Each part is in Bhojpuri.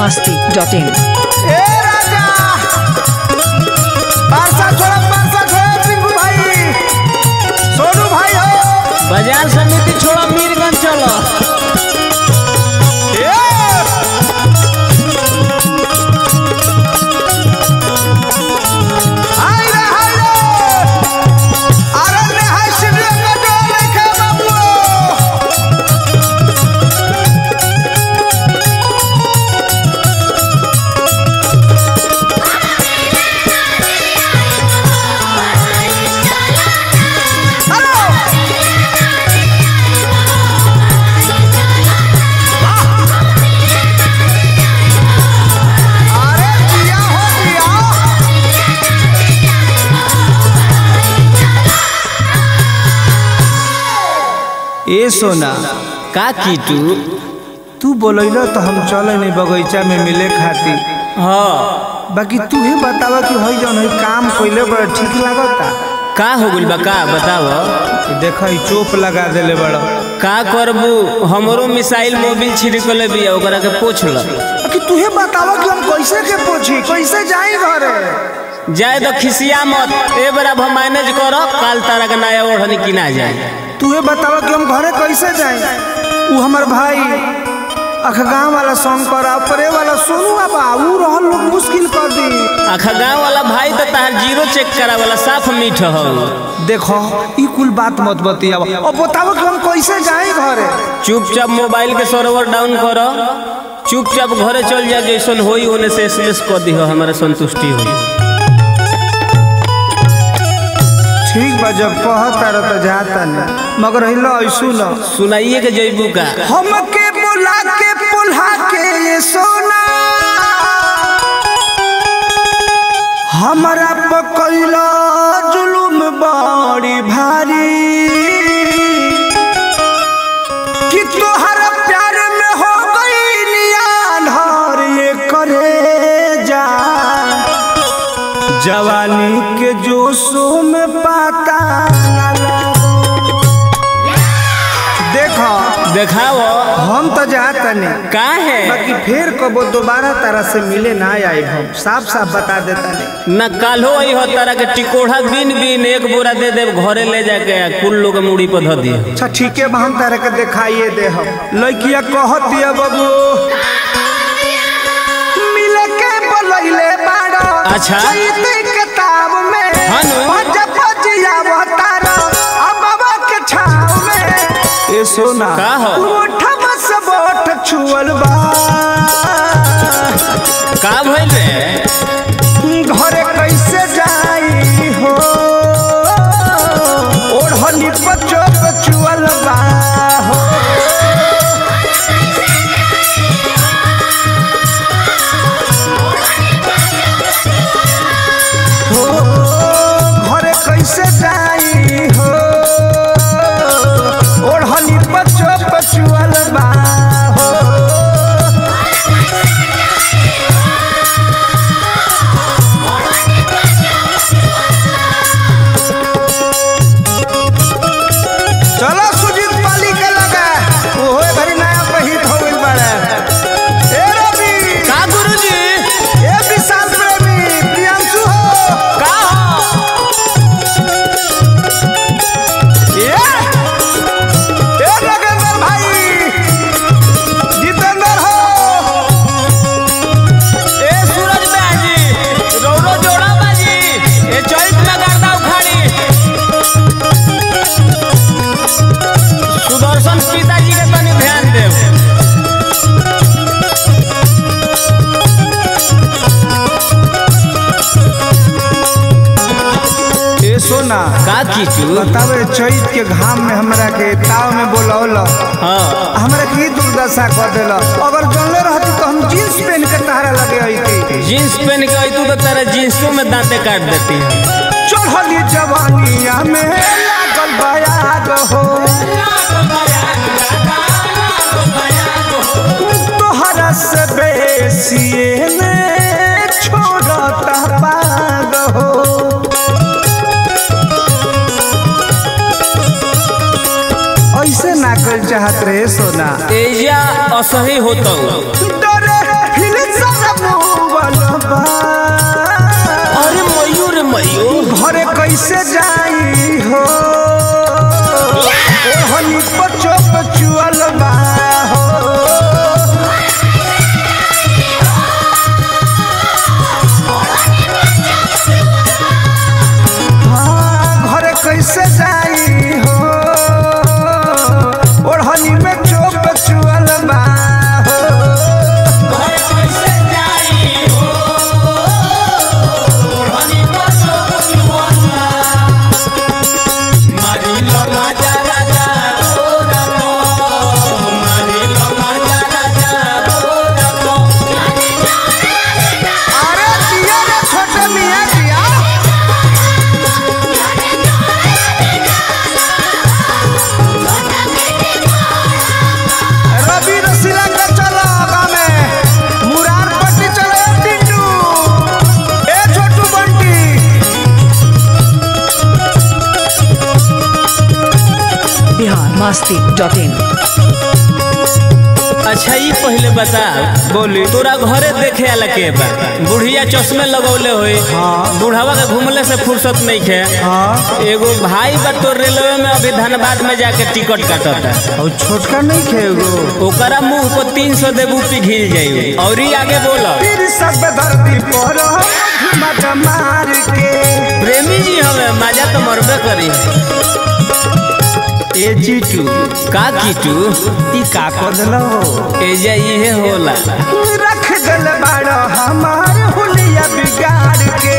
masti.in। ए राजा पारसा छोड़ा पिंकू भाई सोनू भाई हो बाजार समिति छोड़ा मीरगंज चलो। ए सोना का की तू बोलैलो तो हम चले नहीं बगीचा में मिले खातिर। हाँ बाकी तू ही बतावा कि हई जौन हई काम कइले बड़ा ठीक लागता। का हो गइल बा का बताव। देखा ई चोप लगा देले बड़ा। का करबू हमरो मिसाइल मोबिल छिड़कले बिया ओकरा के पोछ ल। कि तू ही बतावा कि हम कैसे के पोछी कैसे जाई घरे। जाए तो खिसिया मत ए बरा हम मैनेज करो काल तारा के नया ओढ़नी किना जाए। तू ही बतावा कि हम घरे कैसे जाए। उ हमर भाई अखगांव वाला शंकर परे वाला सोनू बाबा उ रहल लोग मुश्किल कर दी। अखगांव वाला भाई तो तार जीरो चेक करा वाला साफ मीठ हो। देखो ई कुल बात मत बतियावा अब बतावा कि हम कैसे जाए घरे। चुपचाप मोबाइल के सर्वर डाउन करो चुपचाप घरे चल जा जैसन होई ओने से एसएमएस कर दी हो हमारा संतुष्टि होई। ठीक बा जब कहता रह तो जाता नहीं मगर हिलो ऐसु न सुनाइए के जइबू का हमके बुला के पुल्हा के ये सोना हमरा पकइला जुलुम बड़ी भारी कि तोहरा प्यार में हो गई नियान हर ये करे जा जवानी के जोशों में पाता देखो देखाओ हम तो जाता नहीं का है बाकी फिर कबो दोबारा तरह से मिले ना आए हम साफ साफ बता देता नहीं। न कालो ही हो तारा के टिकोढ़ा बीन बीन एक बोरा दे दे घरे ले जाके कुल लोग मुड़ी पर धर दिए। अच्छा ठीक है हम तारा के दिखाइए दे हम लड़किया कहत दिया बाबू मिले के बोलैले बाड़ो अच्छा किताब में ए सोना का हो बोठ छुअल बा का भइल रे घरे कैसे जाई हो ओढ़नी पचो छुअल बा हो घरे कैसे जाई हो ओढ़नी पचो छुअल बा हो चलो सुजीत पाली के लगा ओहो भरी नया पहित हो गइल बाड़े। ए रवि का गुरुजी ए विशाल प्रेमी प्रियांशु हो का हो ए नगेंद्र भाई जितेंद्र हो ए सूरज बाजी रौरो जोड़ा बाजी ए चैत में गर्दा उखाड़ी सुदर्शन पिताजी के तनी ध्यान देव। ए सोना का की तू बतावे चैत के घाम में हमरा के ताव में बोलौल हां हमरा की दुर्दशा कर देल अगर जानले रहती तो हम जींस पहन के तहरा लगे आईती। जींस पहन के आई तू तो तेरा जींसों में दांते काट देती है। चढ़ली जवानिया में लागल बयाग हो तोहरा से बेसी में छोड़ता पाग हो ऐसे ना कर चाहत रहे सोना एजा असही होता डरे हिल बा। अरे मयूर मयूर घरे कैसे जाई हो ओढ़नी पचो पचुअल बा हो। घरे कैसे जाई हो ओढ़नी में चोप चुअल बा हो। घरे कैसे जाई हो ओढ़नी में चोप चुअल बा। मारी लो माजा राजा ओ रतो, मारी लो माजा राजा ओ रतो। अरे दिया रे छोटे मियां दिया। रवि रसीला के चलो आगा में मुरार पट्टी चलो टिंडू ए छोटू बंटी। biharmasti.in अच्छा ये पहले बता बोली तोरा घरे देखे आला के बा बुढ़िया चश्मे लगौले होई। हाँ। बुढ़ावा के घूमले से फुर्सत नहीं खे। हाँ एगो भाई बा तोर रेलवे में अभी धनबाद में जाके टिकट काटता। और छोटका नहीं खेगो ओकरा मुंह को 300 देबू पिघिल जाई। और ही आगे बोलो फिर सब धरती पर मत मार के। प्रेमी जी हमें मजा तो मरबे करी। ए जीटू का कीटू ई का कदलो एजा इहे होला। रख गल बाड़ो हमार हुलिया बिगाड़ के।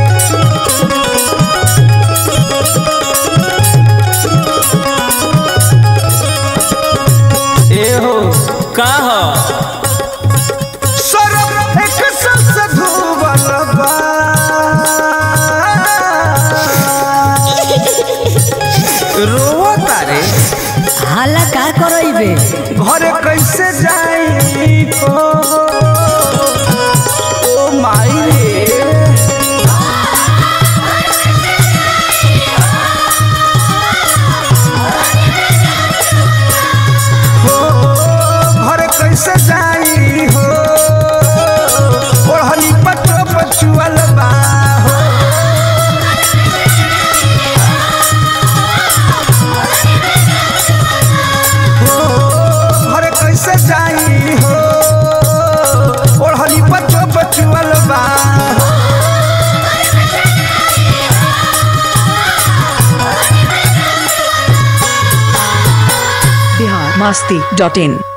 ए हो का हो सरफ एक से धुवल बा। रोवो तारे हाला का करइबे घरे कैसे जाई हो ओ माई रे। हो घरे कैसे जाई हो ओढ़नी पचो पचुअल बा हो। घरे कैसे जाई हो ओढ़नी पचो पचुअल बा हो। biharmasti.in